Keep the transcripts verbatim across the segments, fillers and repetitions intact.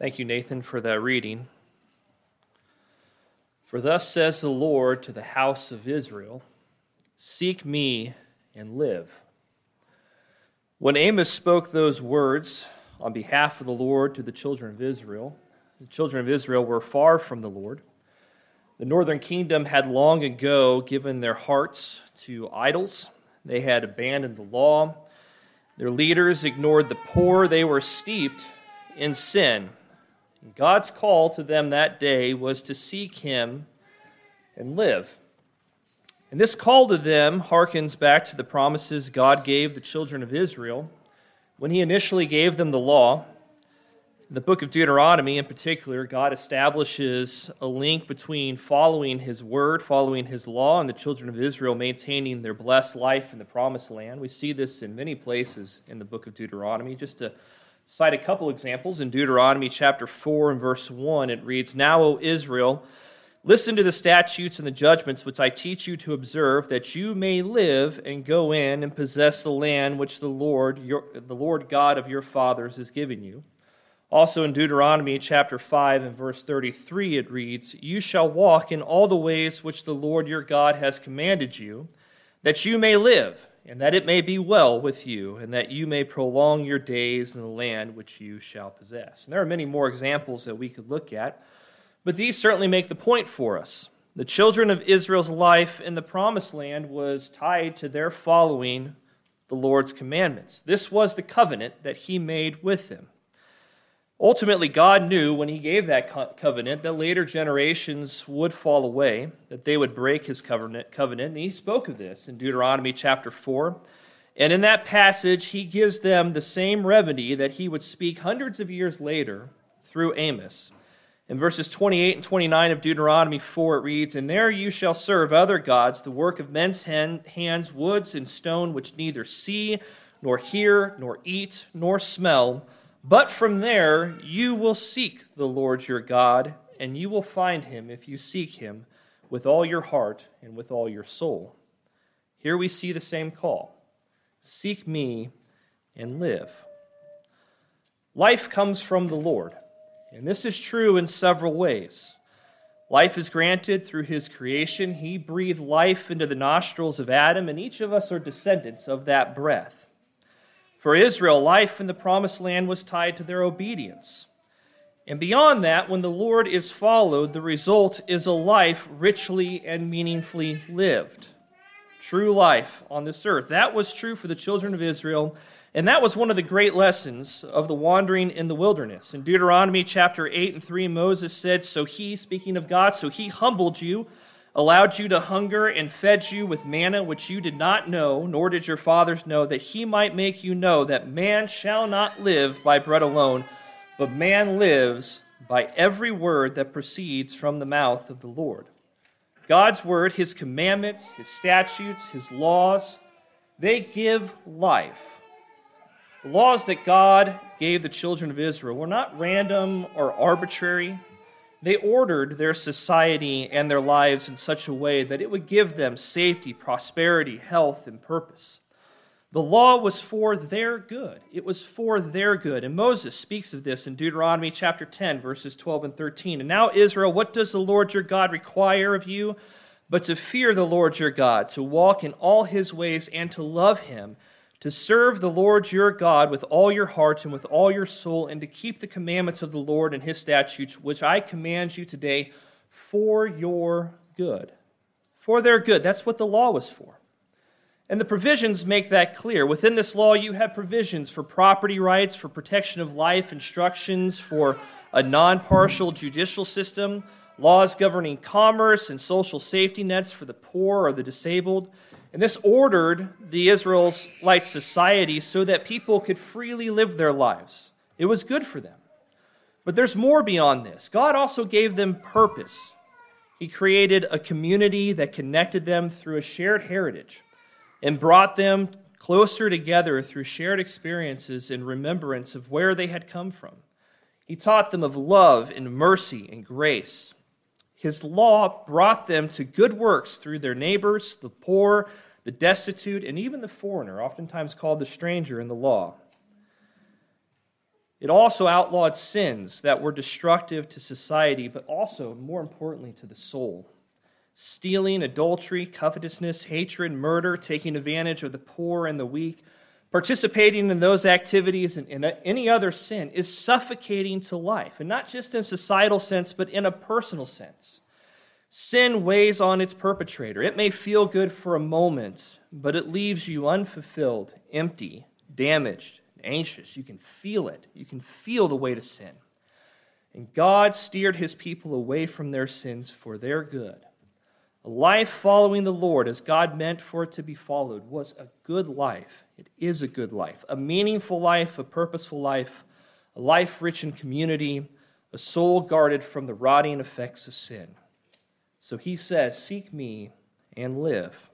Thank you, Nathan, for that reading. For thus says the Lord to the house of Israel, seek me and live. When Amos spoke those words on behalf of the Lord to the children of Israel, the children of Israel were far from the Lord. The northern kingdom had long ago given their hearts to idols. They had abandoned the law. Their leaders ignored the poor. They were steeped in sin. And God's call to them that day was to seek Him and live. And this call to them harkens back to the promises God gave the children of Israel when He initially gave them the law. In the book of Deuteronomy in particular, God establishes a link between following His word, following His law, and the children of Israel maintaining their blessed life in the promised land. We see this in many places in the book of Deuteronomy. Just to cite a couple examples, in Deuteronomy chapter four and verse one, it reads, Now, O Israel, listen to the statutes and the judgments which I teach you to observe, that you may live and go in and possess the land which the Lord, your, the Lord God of your fathers is giving you. Also in Deuteronomy chapter five and verse thirty-three, it reads, You shall walk in all the ways which the Lord your God has commanded you, that you may live, and that it may be well with you, and that you may prolong your days in the land which you shall possess. And there are many more examples that we could look at, but these certainly make the point for us. The children of Israel's life in the promised land was tied to their following the Lord's commandments. This was the covenant that He made with them. Ultimately, God knew when He gave that co- covenant that later generations would fall away, that they would break His covenant, covenant, and He spoke of this in Deuteronomy chapter four. And in that passage, He gives them the same remedy that He would speak hundreds of years later through Amos. In verses twenty-eight and twenty-nine of Deuteronomy four, it reads, And there you shall serve other gods, the work of men's hand, hands, woods and stone, which neither see, nor hear, nor eat, nor smell. But from there you will seek the Lord your God, and you will find Him if you seek Him with all your heart and with all your soul. Here we see the same call. Seek me and live. Life comes from the Lord, and this is true in several ways. Life is granted through His creation. He breathed life into the nostrils of Adam, and each of us are descendants of that breath. For Israel, life in the promised land was tied to their obedience. And beyond that, when the Lord is followed, the result is a life richly and meaningfully lived. True life on this earth. That was true for the children of Israel, and that was one of the great lessons of the wandering in the wilderness. In Deuteronomy chapter eight and three, Moses said, So He, speaking of God, so He humbled you, allowed you to hunger, and fed you with manna which you did not know, nor did your fathers know, that He might make you know that man shall not live by bread alone, but man lives by every word that proceeds from the mouth of the Lord. God's word, His commandments, His statutes, His laws, they give life. The laws that God gave the children of Israel were not random or arbitrary. They ordered their society and their lives in such a way that it would give them safety, prosperity, health, and purpose. The law was for their good. It was for their good. And Moses speaks of this in Deuteronomy chapter ten, verses twelve and thirteen. And now, Israel, what does the Lord your God require of you? But to fear the Lord your God, to walk in all His ways, and to love Him, to serve the Lord your God with all your heart and with all your soul, and to keep the commandments of the Lord and His statutes, which I command you today for your good. For their good. That's what the law was for. And the provisions make that clear. Within this law, you have provisions for property rights, for protection of life, instructions for a non-partial judicial system, laws governing commerce and social safety nets for the poor or the disabled. And this ordered the Israelite society so that people could freely live their lives. It was good for them. But there's more beyond this. God also gave them purpose. He created a community that connected them through a shared heritage and brought them closer together through shared experiences and remembrance of where they had come from. He taught them of love and mercy and grace. His law brought them to good works through their neighbors, the poor, the destitute, and even the foreigner, oftentimes called the stranger in the law. It also outlawed sins that were destructive to society, but also, more importantly, to the soul. Stealing, adultery, covetousness, hatred, murder, taking advantage of the poor and the weak, participating in those activities and, and any other sin is suffocating to life, and not just in a societal sense, but in a personal sense. Sin weighs on its perpetrator. It may feel good for a moment, but it leaves you unfulfilled, empty, damaged, anxious. You can feel it. You can feel the weight of sin. And God steered his people away from their sins for their good. A life following the Lord as God meant for it to be followed was a good life. It is a good life, a meaningful life, a purposeful life, a life rich in community, a soul guarded from the rotting effects of sin. So he says, seek me and live.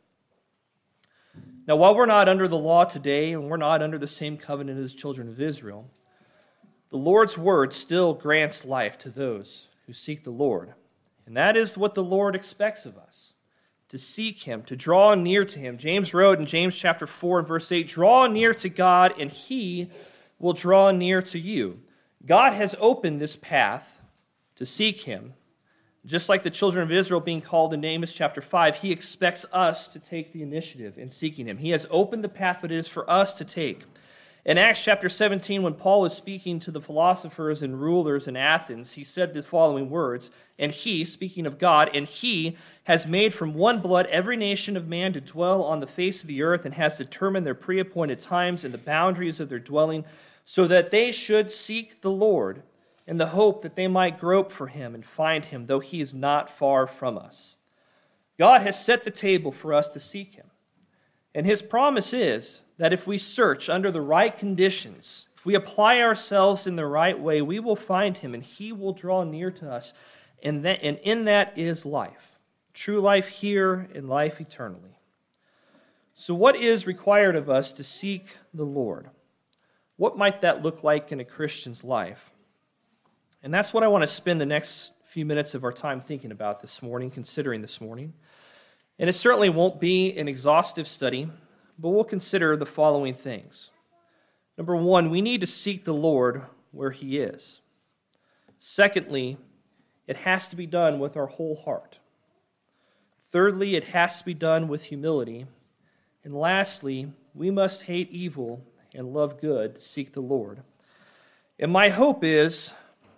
Now, while we're not under the law today, and we're not under the same covenant as children of Israel, the Lord's word still grants life to those who seek the Lord. And that is what the Lord expects of us, to seek him, to draw near to him. James wrote in James chapter four and verse eight, draw near to God, and he will draw near to you. God has opened this path to seek him. Just like the children of Israel being called in Amos chapter five, he expects us to take the initiative in seeking him. He has opened the path, but it is for us to take. In Acts chapter seventeen, when Paul is speaking to the philosophers and rulers in Athens, he said the following words, and he, speaking of God, and he has made from one blood every nation of man to dwell on the face of the earth, and has determined their pre-appointed times and the boundaries of their dwelling, so that they should seek the Lord, in the hope that they might grope for him and find him, though he is not far from us. God has set the table for us to seek him. And his promise is that if we search under the right conditions, if we apply ourselves in the right way, we will find him and he will draw near to us. And, that, and in that is life, true life here and life eternally. So what is required of us to seek the Lord? What might that look like in a Christian's life? And that's what I want to spend the next few minutes of our time thinking about this morning, considering this morning. And it certainly won't be an exhaustive study, but we'll consider the following things. Number one, we need to seek the Lord where he is. Secondly, it has to be done with our whole heart. Thirdly, it has to be done with humility. And lastly, we must hate evil and love good to seek the Lord. And my hope is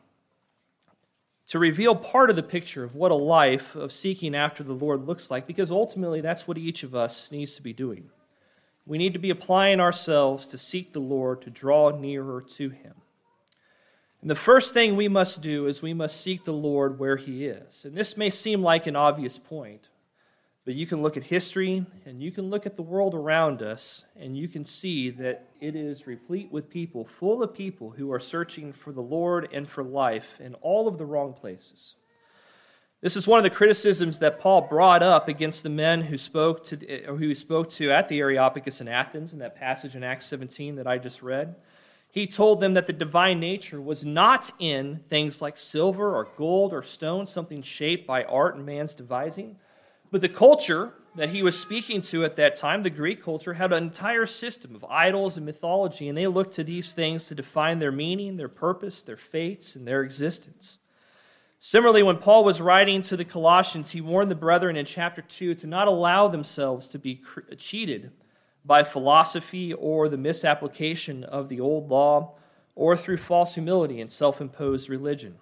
to reveal part of the picture of what a life of seeking after the Lord looks like, because ultimately that's what each of us needs to be doing. We need to be applying ourselves to seek the Lord, to draw nearer to him. And the first thing we must do is we must seek the Lord where he is. And this may seem like an obvious point, but you can look at history and you can look at the world around us and you can see that it is replete with people, full of people who are searching for the Lord and for life in all of the wrong places. This is one of the criticisms that Paul brought up against the men who spoke to, or who he spoke to at the Areopagus in Athens in that passage in Acts seventeen that I just read. He told them that the divine nature was not in things like silver or gold or stone, something shaped by art and man's devising. But the culture that he was speaking to at that time, the Greek culture, had an entire system of idols and mythology, and they looked to these things to define their meaning, their purpose, their fates, and their existence. Similarly, when Paul was writing to the Colossians, he warned the brethren in chapter two to not allow themselves to be cheated by philosophy or the misapplication of the old law, or through false humility and self-imposed religion.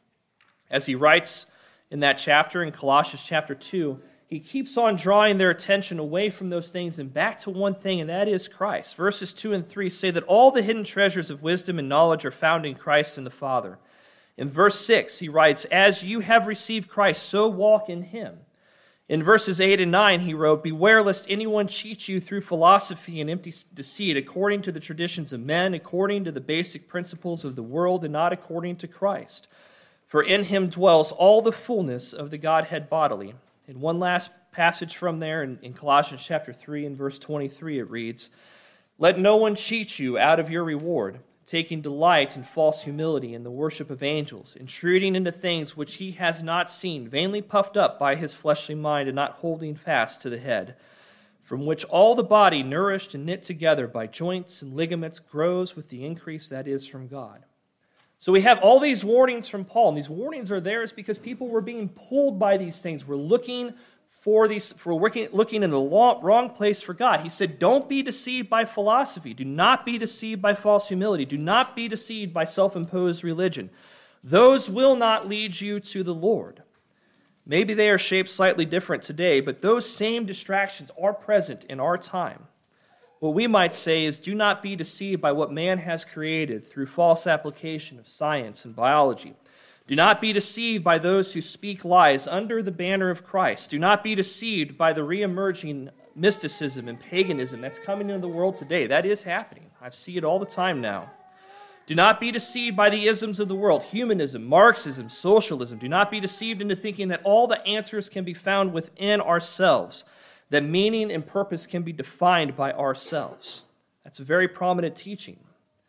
As he writes in that chapter, in Colossians chapter two, he keeps on drawing their attention away from those things and back to one thing, and that is Christ. Verses two and three say that all the hidden treasures of wisdom and knowledge are found in Christ and the Father. In verse six, he writes, as you have received Christ, so walk in him. In verses eight and nine, he wrote, beware lest anyone cheat you through philosophy and empty deceit, according to the traditions of men, according to the basic principles of the world, and not according to Christ. For in him dwells all the fullness of the Godhead bodily. In one last passage from there, in, in Colossians chapter three and verse twenty-three, it reads, let no one cheat you out of your reward, taking delight in false humility in the worship of angels, intruding into things which he has not seen, vainly puffed up by his fleshly mind, and not holding fast to the head, from which all the body, nourished and knit together by joints and ligaments, grows with the increase that is from God. So we have all these warnings from Paul, and these warnings are there is because people were being pulled by these things. We're looking for these, for working, looking in the long, wrong place for God. He said, don't be deceived by philosophy. Do not be deceived by false humility. Do not be deceived by self-imposed religion. Those will not lead you to the Lord. Maybe they are shaped slightly different today, but those same distractions are present in our time. What we might say is, do not be deceived by what man has created through false application of science and biology. Do not be deceived by those who speak lies under the banner of Christ. Do not be deceived by the re-emerging mysticism and paganism that's coming into the world today. That is happening. I see it all the time now. Do not be deceived by the isms of the world, humanism, Marxism, socialism. Do not be deceived into thinking that all the answers can be found within ourselves, that meaning and purpose can be defined by ourselves. That's a very prominent teaching.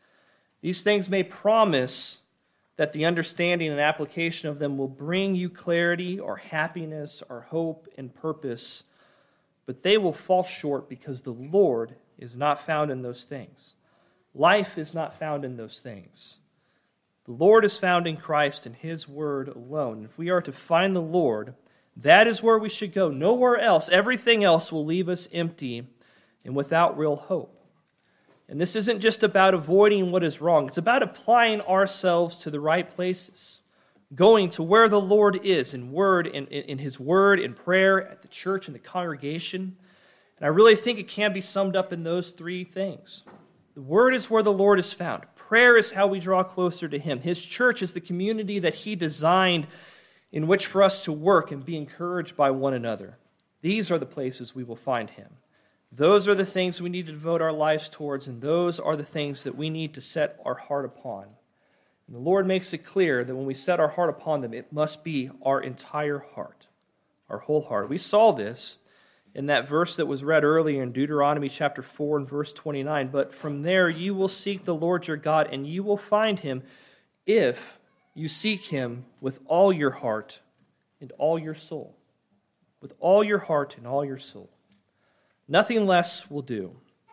These things may promise that the understanding and application of them will bring you clarity or happiness or hope and purpose, but they will fall short because the Lord is not found in those things. Life is not found in those things. The Lord is found in Christ and His Word alone. If we are to find the Lord, that is where we should go. Nowhere else. Everything else will leave us empty and without real hope. And this isn't just about avoiding what is wrong. It's about applying ourselves to the right places, going to where the Lord is in word, in, in His Word, in prayer, at the church, in the congregation. And I really think it can be summed up in those three things. The Word is where the Lord is found. Prayer is how we draw closer to Him. His church is the community that He designed in which for us to work and be encouraged by one another. These are the places we will find Him. Those are the things we need to devote our lives towards, and those are the things that we need to set our heart upon. And the Lord makes it clear that when we set our heart upon them, it must be our entire heart, our whole heart. We saw this in that verse that was read earlier in Deuteronomy chapter four and verse twenty-nine. But from there you will seek the Lord your God, and you will find Him if you seek Him with all your heart and all your soul. With all your heart and all your soul. Nothing less will do.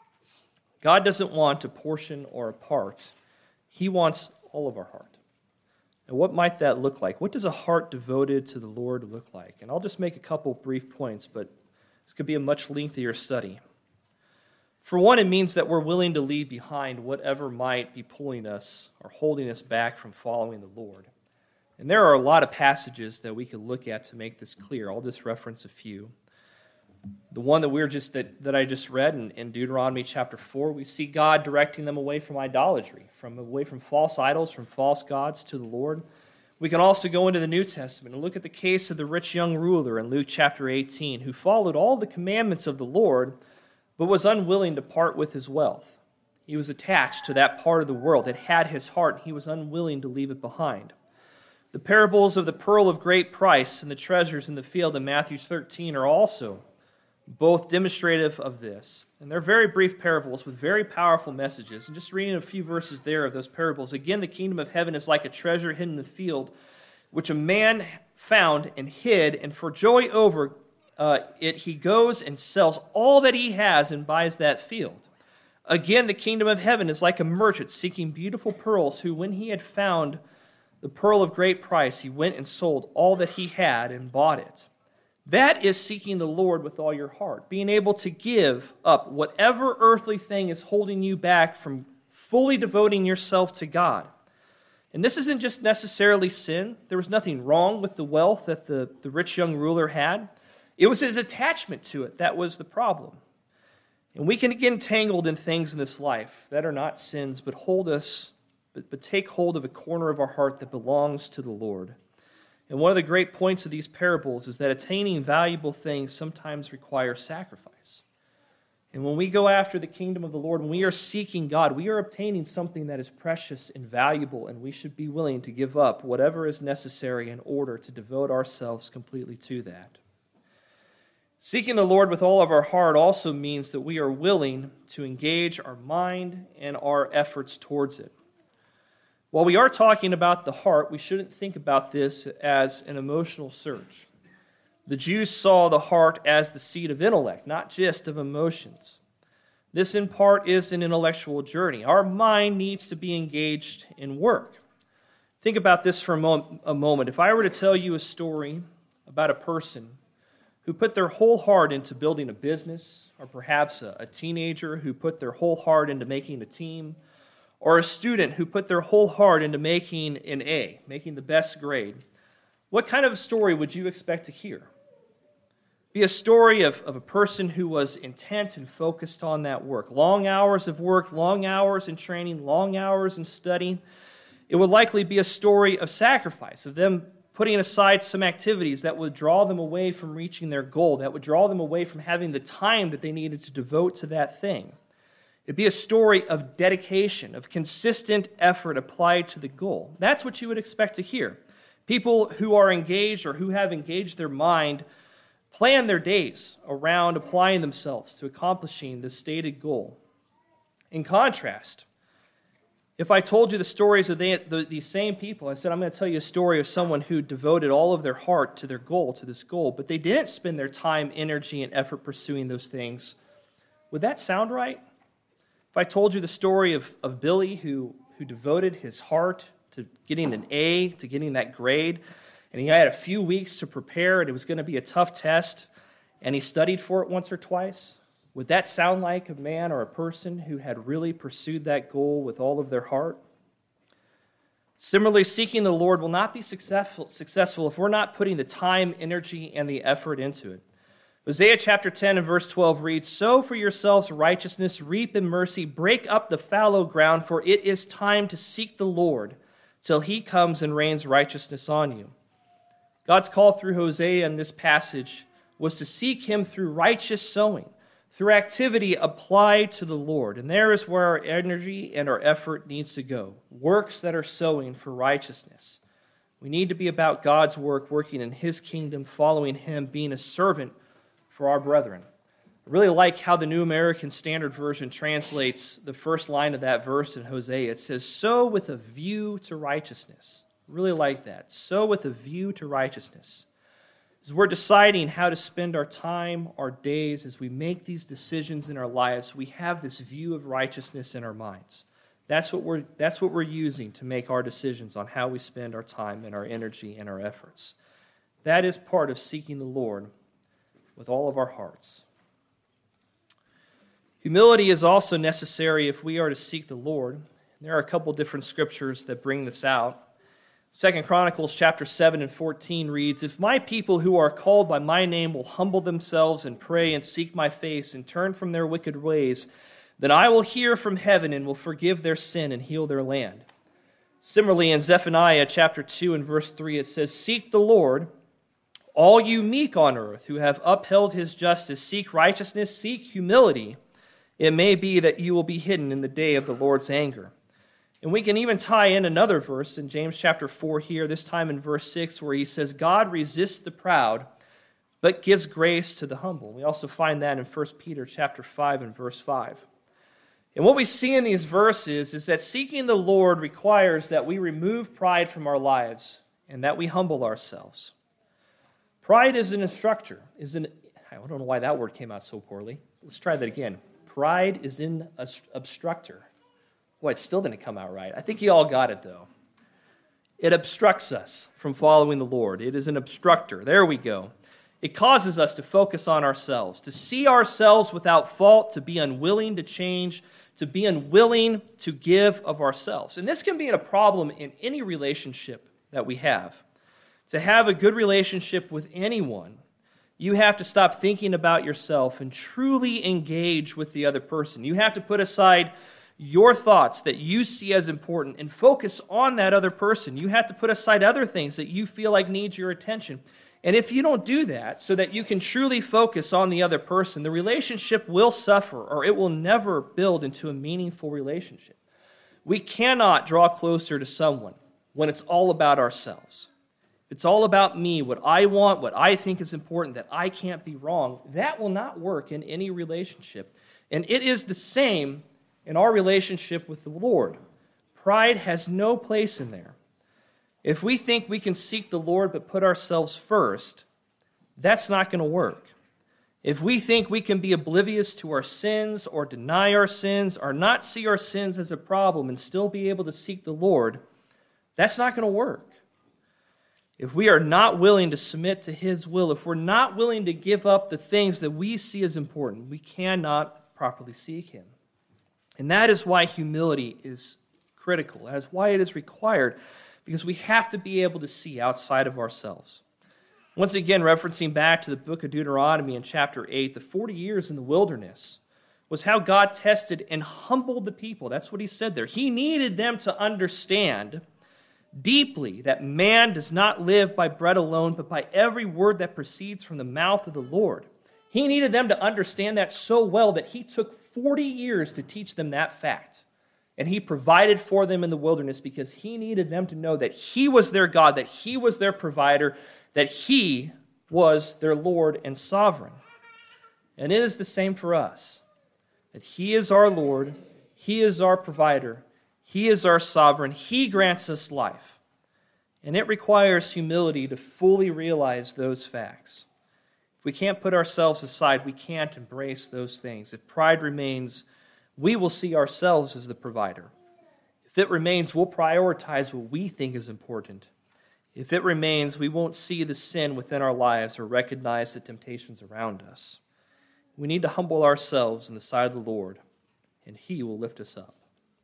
God doesn't want a portion or a part. He wants all of our heart. And what might that look like? What does a heart devoted to the Lord look like? And I'll just make a couple brief points, but this could be a much lengthier study. For one, it means that we're willing to leave behind whatever might be pulling us or holding us back from following the Lord. And there are a lot of passages that we could look at to make this clear. I'll just reference a few. The one that we're just that, that I just read in, in Deuteronomy chapter four, we see God directing them away from idolatry, from away from false idols, from false gods to the Lord. We can also go into the New Testament and look at the case of the rich young ruler in Luke chapter eighteen, who followed all the commandments of the Lord, but was unwilling to part with his wealth. He was attached to that part of the world. It had his heart, and he was unwilling to leave it behind. The parables of the pearl of great price and the treasures in the field in Matthew thirteen are also both demonstrative of this. And they're very brief parables with very powerful messages. And just reading a few verses there of those parables, again, the kingdom of heaven is like a treasure hidden in the field, which a man found and hid, and for joy over uh, it, he goes and sells all that he has and buys that field. Again, the kingdom of heaven is like a merchant seeking beautiful pearls, who, when he had found the pearl of great price, he went and sold all that he had and bought it. That is seeking the Lord with all your heart, being able to give up whatever earthly thing is holding you back from fully devoting yourself to God. And this isn't just necessarily sin. There was nothing wrong with the wealth that the, the rich young ruler had. It was his attachment to it that was the problem. And we can get entangled in things in this life that are not sins, but hold us, but, but take hold of a corner of our heart that belongs to the Lord. And one of the great points of these parables is that attaining valuable things sometimes requires sacrifice. And when we go after the kingdom of the Lord, when we are seeking God, we are obtaining something that is precious and valuable, and we should be willing to give up whatever is necessary in order to devote ourselves completely to that. Seeking the Lord with all of our heart also means that we are willing to engage our mind and our efforts towards it. While we are talking about the heart, we shouldn't think about this as an emotional search. The Jews saw the heart as the seat of intellect, not just of emotions. This, in part, is an intellectual journey. Our mind needs to be engaged in work. Think about this for a, mo- a moment. If I were to tell you a story about a person who put their whole heart into building a business, or perhaps a, a teenager who put their whole heart into making a team, or a student who put their whole heart into making an A, making the best grade, what kind of a story would you expect to hear? Be a story of, of a person who was intent and focused on that work. Long hours of work, long hours in training, long hours in studying. It would likely be a story of sacrifice, of them putting aside some activities that would draw them away from reaching their goal, that would draw them away from having the time that they needed to devote to that thing. It'd be a story of dedication, of consistent effort applied to the goal. That's what you would expect to hear. People who are engaged or who have engaged their mind plan their days around applying themselves to accomplishing the stated goal. In contrast, if I told you the stories of the, the, these same people, I said, I'm going to tell you a story of someone who devoted all of their heart to their goal, to this goal, but they didn't spend their time, energy, and effort pursuing those things, would that sound right? If I told you the story of, of Billy who, who devoted his heart to getting an A, to getting that grade, and he had a few weeks to prepare, and it was going to be a tough test, and he studied for it once or twice, would that sound like a man or a person who had really pursued that goal with all of their heart? Similarly, seeking the Lord will not be successful, successful if we're not putting the time, energy, and the effort into it. Hosea chapter ten and verse twelve reads, "Sow for yourselves righteousness, reap in mercy, break up the fallow ground, for it is time to seek the Lord till he comes and rains righteousness on you." God's call through Hosea in this passage was to seek him through righteous sowing, through activity applied to the Lord. And there is where our energy and our effort needs to go. Works that are sowing for righteousness. We need to be about God's work, working in his kingdom, following him, being a servant for our brethren. I really like how the New American Standard Version translates the first line of that verse in Hosea. It says, "Sow with a view to righteousness." I really like that. Sow with a view to righteousness. As we're deciding how to spend our time, our days, as we make these decisions in our lives, we have this view of righteousness in our minds. That's what we're, that's what we're using to make our decisions on how we spend our time and our energy and our efforts. That is part of seeking the Lord with all of our hearts. Humility is also necessary if we are to seek the Lord. There are a couple different scriptures that bring this out. Second Chronicles chapter seven and fourteen reads, "If my people who are called by my name will humble themselves and pray and seek my face and turn from their wicked ways, then I will hear from heaven and will forgive their sin and heal their land." Similarly, in Zephaniah chapter two and verse three, it says, "Seek the Lord, all you meek on earth who have upheld his justice. Seek righteousness, seek humility. It may be that you will be hidden in the day of the Lord's anger." And we can even tie in another verse in James chapter four here, this time in verse six, where he says, "God resists the proud, but gives grace to the humble." We also find that in First Peter chapter five and verse five. And what we see in these verses is that seeking the Lord requires that we remove pride from our lives and that we humble ourselves. Pride is an instructor, is an, I don't know why that word came out so poorly. Let's try that again. Pride is an obstructor. Boy, it still didn't come out right. I think you all got it, though. It obstructs us from following the Lord. It is an obstructor. There we go. It causes us to focus on ourselves, to see ourselves without fault, to be unwilling to change, to be unwilling to give of ourselves. And this can be a problem in any relationship that we have. To have a good relationship with anyone, you have to stop thinking about yourself and truly engage with the other person. You have to put aside your thoughts that you see as important and focus on that other person. You have to put aside other things that you feel like need your attention. And if you don't do that so that you can truly focus on the other person, the relationship will suffer or it will never build into a meaningful relationship. We cannot draw closer to someone when it's all about ourselves. If it's all about me, what I want, what I think is important, that I can't be wrong, that will not work in any relationship. And it is the same in our relationship with the Lord. Pride has no place in there. If we think we can seek the Lord but put ourselves first, that's not going to work. If we think we can be oblivious to our sins or deny our sins or not see our sins as a problem and still be able to seek the Lord, That's not going to work. If we are not willing to submit to his will, if we're not willing to give up the things that we see as important, we cannot properly seek him. And that is why humility is critical. That is why it is required, because we have to be able to see outside of ourselves. Once again, referencing back to the book of Deuteronomy in chapter eight, the forty years in the wilderness was how God tested and humbled the people. That's what he said there. He needed them to understand deeply that man does not live by bread alone, but by every word that proceeds from the mouth of the Lord. He needed them to understand that so well that he took forty years to teach them that fact. And he provided for them in the wilderness because he needed them to know that he was their God, that he was their provider, that he was their Lord and sovereign. And it is the same for us, that he is our Lord, he is our provider, he is our sovereign, he grants us life. And it requires humility to fully realize those facts. If we can't put ourselves aside, we can't embrace those things. If pride remains, we will see ourselves as the provider. If it remains, we'll prioritize what we think is important. If it remains, we won't see the sin within our lives or recognize the temptations around us. We need to humble ourselves in the sight of the Lord, and he will lift us up.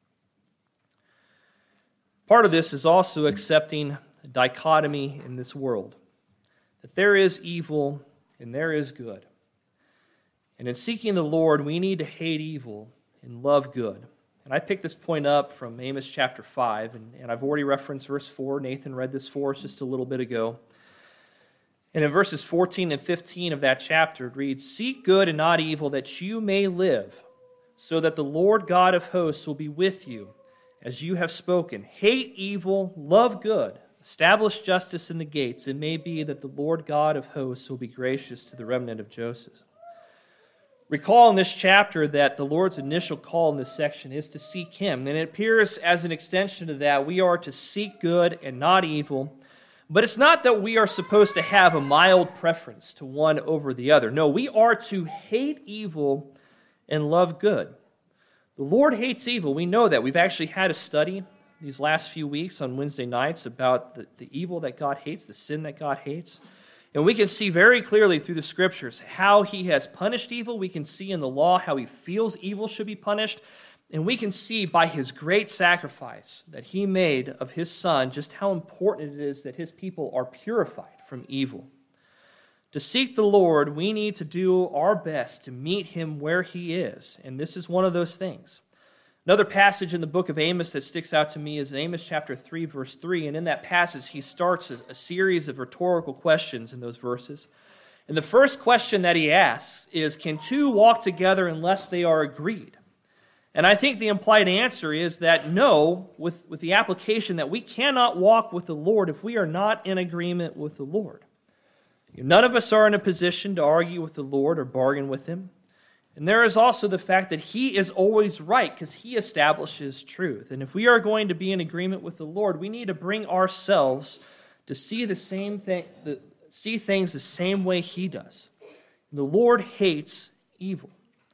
Part of this is also accepting a dichotomy in this world, that there is evil and there is good. And in seeking the Lord, we need to hate evil and love good. And I picked this point up from Amos chapter five, and, and I've already referenced verse four. Nathan read this for us just a little bit ago. And in verses fourteen and fifteen of that chapter, it reads, "Seek good and not evil, that you may live, so that the Lord God of hosts will be with you, as you have spoken. Hate evil, love good, establish justice in the gates. It may be that the Lord God of hosts will be gracious to the remnant of Joseph." Recall in this chapter that the Lord's initial call in this section is to seek him. And it appears as an extension of that, we are to seek good and not evil. But it's not that we are supposed to have a mild preference to one over the other. No, we are to hate evil and love good. The Lord hates evil. We know that. We've actually had a study these last few weeks on Wednesday nights about the, the evil that God hates, the sin that God hates. And we can see very clearly through the Scriptures how he has punished evil. We can see in the law how he feels evil should be punished. And we can see by his great sacrifice that he made of his Son just how important it is that his people are purified from evil. To seek the Lord, we need to do our best to meet him where he is. And this is one of those things. Another passage in the book of Amos that sticks out to me is Amos chapter three, verse three. And in that passage, he starts a, a series of rhetorical questions in those verses. And the first question that he asks is, can two walk together unless they are agreed? And I think the implied answer is that no, with, with the application that we cannot walk with the Lord if we are not in agreement with the Lord. None of us are in a position to argue with the Lord or bargain with him. And there is also the fact that he is always right because he establishes truth. And if we are going to be in agreement with the Lord, we need to bring ourselves to see the same thing, the, see things the same way he does. The Lord hates evil.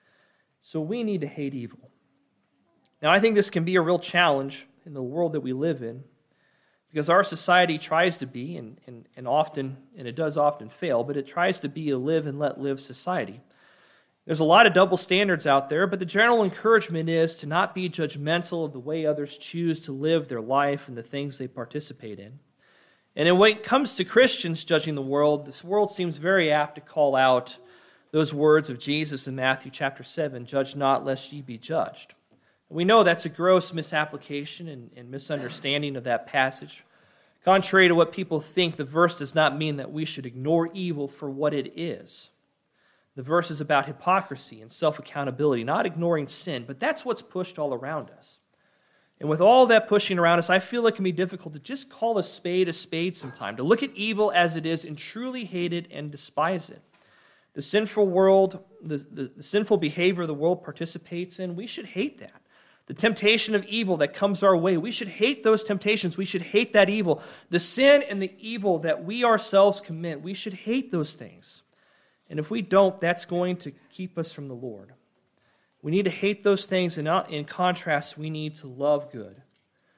So we need to hate evil. Now, I think this can be a real challenge in the world that we live in because our society tries to be, and, and, and often, and it does often fail, but it tries to be a live and let live society. There's a lot of double standards out there, but the general encouragement is to not be judgmental of the way others choose to live their life and the things they participate in. And when it comes to Christians judging the world, this world seems very apt to call out those words of Jesus in Matthew chapter seven, "Judge not, lest ye be judged." And we know that's a gross misapplication and, and misunderstanding of that passage. Contrary to what people think, the verse does not mean that we should ignore evil for what it is. The verse is about hypocrisy and self-accountability, not ignoring sin, but that's what's pushed all around us. And with all that pushing around us, I feel it can be difficult to just call a spade a spade sometime, to look at evil as it is and truly hate it and despise it. The sinful world, the, the, the sinful behavior the world participates in, we should hate that. The temptation of evil that comes our way, we should hate those temptations. We should hate that evil. The sin and the evil that we ourselves commit, we should hate those things. And if we don't, that's going to keep us from the Lord. We need to hate those things, and in contrast, we need to love good.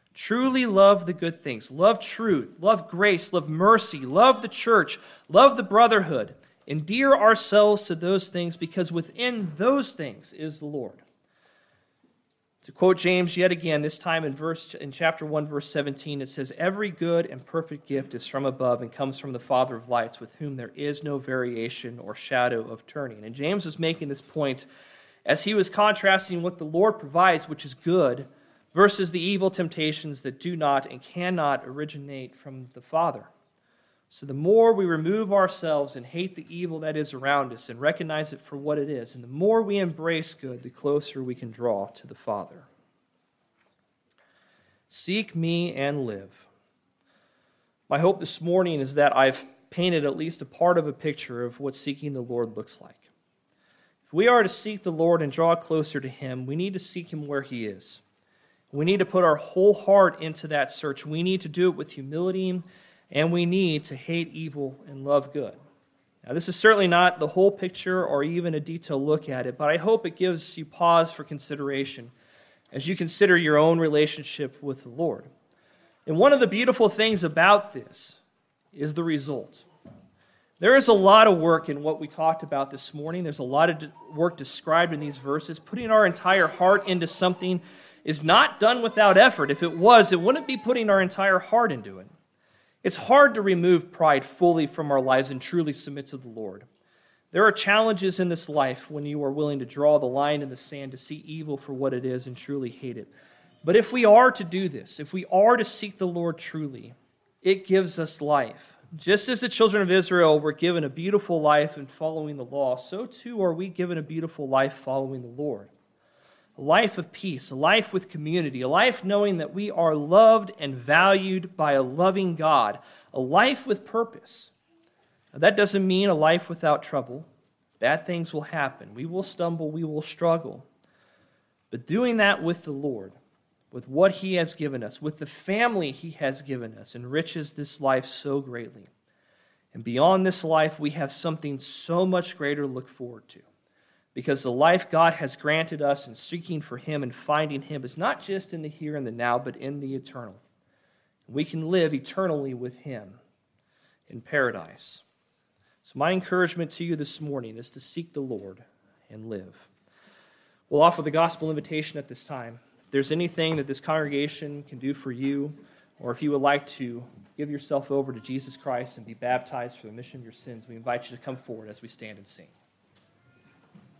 Truly love the good things. Love truth. Love grace. Love mercy. Love the church. Love the brotherhood. Endear ourselves to those things, because within those things is the Lord. To quote James yet again, this time in verse in chapter one, verse seventeen, it says, "Every good and perfect gift is from above and comes from the Father of lights, with whom there is no variation or shadow of turning." And James was making this point as he was contrasting what the Lord provides, which is good, versus the evil temptations that do not and cannot originate from the Father. So the more we remove ourselves and hate the evil that is around us and recognize it for what it is, and the more we embrace good, the closer we can draw to the Father. Seek me and live. My hope this morning is that I've painted at least a part of a picture of what seeking the Lord looks like. If we are to seek the Lord and draw closer to Him, we need to seek Him where He is. We need to put our whole heart into that search. We need to do it with humility, and we need to hate evil and love good. Now, this is certainly not the whole picture or even a detailed look at it, but I hope it gives you pause for consideration as you consider your own relationship with the Lord. And one of the beautiful things about this is the result. There is a lot of work in what we talked about this morning. There's a lot of work described in these verses. Putting our entire heart into something is not done without effort. If it was, it wouldn't be putting our entire heart into it. It's hard to remove pride fully from our lives and truly submit to the Lord. There are challenges in this life when you are willing to draw the line in the sand to see evil for what it is and truly hate it. But if we are to do this, if we are to seek the Lord truly, it gives us life. Just as the children of Israel were given a beautiful life in following the law, so too are we given a beautiful life following the Lord. A life of peace, a life with community, a life knowing that we are loved and valued by a loving God, a life with purpose. Now, that doesn't mean a life without trouble. Bad things will happen. We will stumble, we will struggle. But doing that with the Lord, with what He has given us, with the family He has given us, enriches this life so greatly. And beyond this life, we have something so much greater to look forward to. Because the life God has granted us in seeking for Him and finding Him is not just in the here and the now, but in the eternal. We can live eternally with Him in paradise. So my encouragement to you this morning is to seek the Lord and live. We'll offer the gospel invitation at this time. If there's anything that this congregation can do for you, or if you would like to give yourself over to Jesus Christ and be baptized for the remission of your sins, we invite you to come forward as we stand and sing.